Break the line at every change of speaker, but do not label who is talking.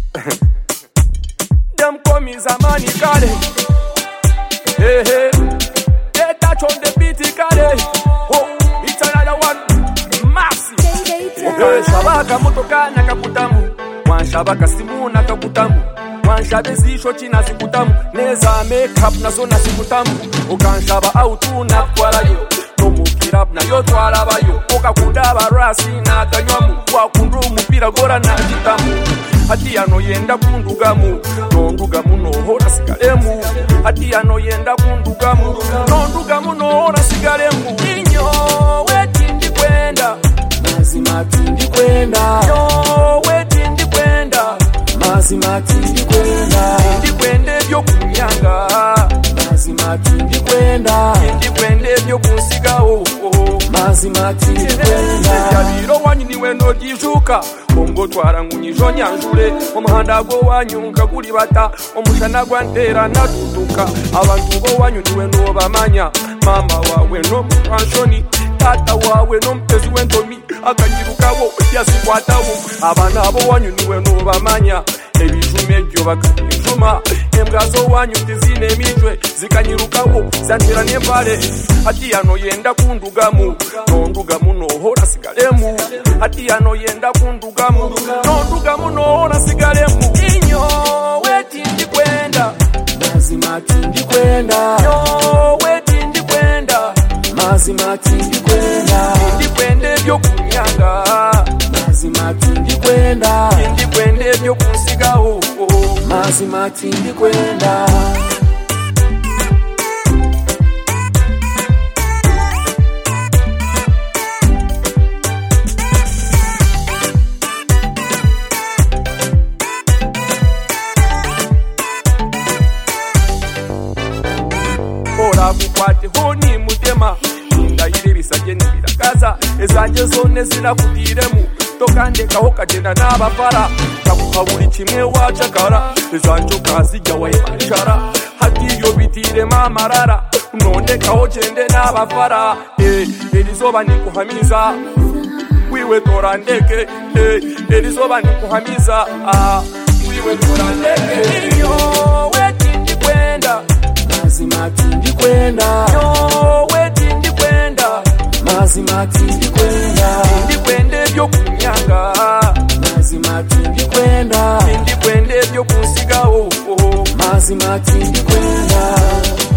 Them call me Zamani Kale. Hey, hey. They touch on the beat Kale. Oh, it's another one. Massive. Shabaka motoka na kakutamu. Wan shabaka simu na kakutamu. Wan shabe zisho china zikutamu. Neza make up na zona zikutamu. Ukan shaba autu na kwala yo. Tomu kirab na yo twala bayo. Oka kundaba rasi na kanywamu. Kwa kundu mupira gora na jitamu. Hati ano yenda kundugamu. Nondugamu no hora sigalemu. Hati ano yenda kundugamu. Nondugamu no hora sigalemu. Inyo wetindi kwenda.
Mazima tindi kwenda.
Yo wetindi kwenda.
Mazima tindi kwenda.
Tindi kwende byo kunyanga.
Mazima tindi kwenda.
Tindi kwende byo kunsiga oh.
Mazima tindi kwenda.
Yabiro wanyu niwe no gijuka. Bongo twara ngunyijo nyanjure. Omuhanda go wanyu nkaguri bata. Omushana gwantera natutuka. Abantu go wanyu niwe no bamanya. Mama wawe no mwanshoni. Tata wawe no mtezi wentomi. Akanyirukawo yasikwatawo. Abana abo wanyu niwe no bamanya. Ebijume byo bakanyijuma. Embwazo wanyu tizine mitwe zikanyirukawo zantira nembale. Hati ano yenda kundugamu. Nondugamu no hora sigalemu. Hati ano yenda kundugamu. Nondugamu no hora sigalemu. Inyo wetindi kwenda.
Mazima tindi kwenda.
Yo wetindi kwenda.
Mazima tindi kwenda.
Tindi kwende byo kunyanga.
Mazima tindi kwenda.
Tindi kwende byo kunsiga oh.
Mazima tindi kwenda.
Ora kukwate honi mutema. Ndayire bisage nibirakaza. Ezanje zone zirakutiremu. Tokandeka ho kagenda n'abafara. Takukaburi kimwe wacakara. Ezanje kazijya wayibashara. Hati yo bitire mamarara. Nondeka ho gende n'abafara. Elizoba nikuhamiza. Wiwe torandeke. Elizoba nikuhamiza. Wiwe torandeke. Yo wetindi kwenda.
Mazima tindi kwenda.
Yo wetindi kwenda.
Mazima tindi kwenda.
Tindi kwende byo kunyanga.
Mazima tindi kwenda.
Tindi kwende byo kunsiga oh.
Mazima tindi kwenda.